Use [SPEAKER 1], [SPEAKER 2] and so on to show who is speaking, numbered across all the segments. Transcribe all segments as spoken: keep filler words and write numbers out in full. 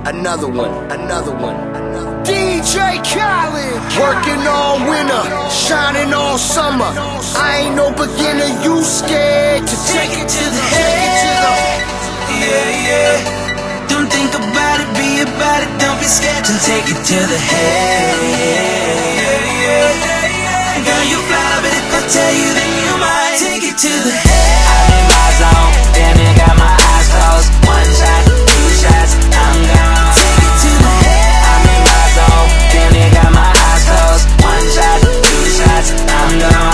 [SPEAKER 1] another one, another one, another one. D J Khaled, working all winter, shining all summer. I ain't no beginner, you scared to take it to the head.
[SPEAKER 2] Yeah, yeah. Don't think about it, be about it, don't be scared to take it to the head. Yeah, yeah. Girl, you fly, but if I tell you, then you might take it to the head. I'm in my zone, damn it, got my eyes closed. One shot, two shots, I'm gone. Take it to the head. I'm in my zone, damn it, got my eyes closed. One shot, two shots, I'm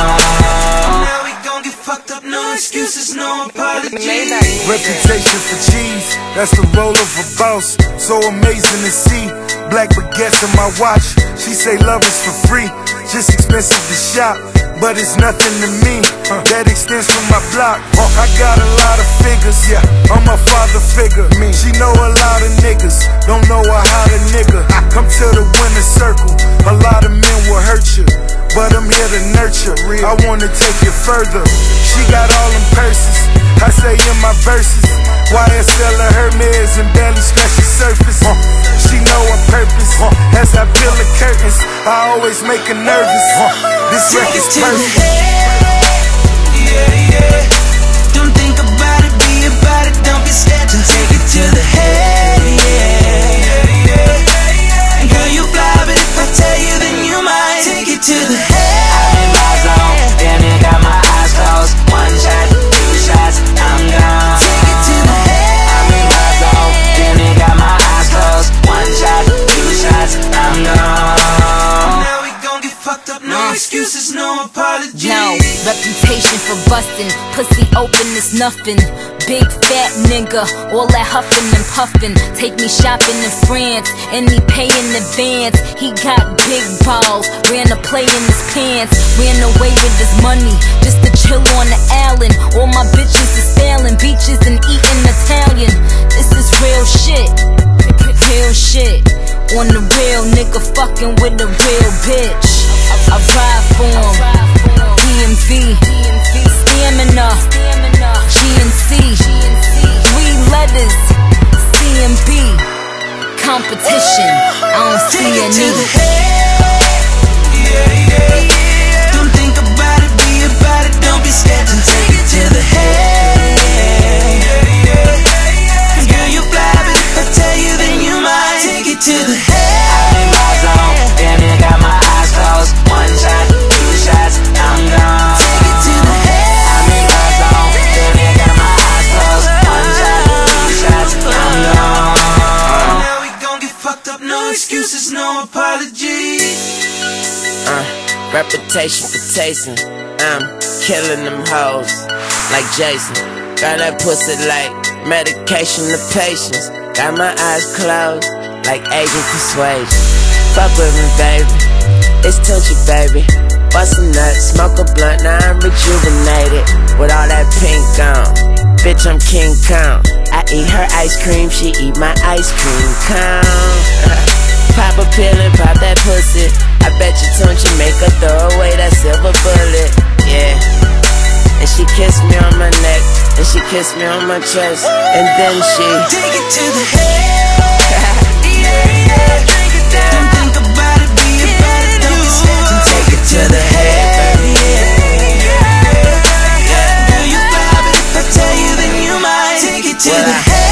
[SPEAKER 2] gone. Now we gon' get fucked up, no excuses, no apologies.
[SPEAKER 3] Reputation for cheese, that's the role of a boss. So amazing to see, black baguettes in my watch. She say love is for free, just expensive to shop, but it's nothing to me. That extends from my block. I got a lot of figures, yeah, I'm a father figure. She know a lot of niggas, don't know her how to nigga. Come to the winner circle, a lot of men will hurt you, but I'm here to nurture. I wanna take it further. She got all them purses, I say in my verses, Y S L or Hermes and barely scratch the surface. She know her purpose, as I peel the curtains, I always make her nervous. This record's perfect.
[SPEAKER 2] Yeah, yeah. Don't think about it, be about it, don't be scared to take it to the head. Yeah, yeah. Girl, you fly, but if I tell you, then you might take it to the head. I'm in my zone, damn it, got my eyes closed. One shot, two shots, I'm gone. Take it to the head. I'm in my zone, damn it, got my eyes closed. One shot, two shots, I'm gone. Now we gon' get fucked up, no excuses, no apologies.
[SPEAKER 4] No reputation for bustin', pussy open is nothing. Big fat nigga, all that huffin' and puffin'. Take me shopping in France, and he pay in advance. He got big balls, ran a play in his pants. Ran away with his money, just to chill on the island. All my bitches is sailing beaches and eating Italian. This is real shit, real shit. On the real nigga fucking with a real bitch. I ride for him, D M V, stamina, G N C, three letters, C M B, competition, I don't see a need.
[SPEAKER 2] Yeah, yeah. Don't think about it, be about it, don't be scared to take it to the head. Girl, you fly, but if I tell you, then you might take it to the head. I'm in my zone, damn it, got my eyes closed. One shot, two shots, I'm gone. Take it to the head. I'm in my zone, damn it, got my eyes closed. One shot, two shots, I'm gone. Now we gon' get fucked up, no excuses, no apologies.
[SPEAKER 5] Uh, reputation for tasting, I'm killing them hoes like Jason. Got that pussy like medication to patience. Got my eyes closed like agent persuasion. Fuck with me, baby, it's Tunchi, baby. Bust a nut, smoke a blunt, now I'm rejuvenated with all that pink on. Bitch, I'm King Kong. I eat her ice cream, she eat my ice cream cone. Pop a pill and pop that pussy. I bet you Tunchi make her throw away that silver bullet. Yeah. And she kissed me on my neck, and she kissed me on my chest, and then she
[SPEAKER 2] take it to the head. Yeah, yeah. Take it down. Don't think about it, be about it, don't be scared to take it to the head. Yeah, yeah. Girl, you fly, but if I tell you, then you might take it to the head.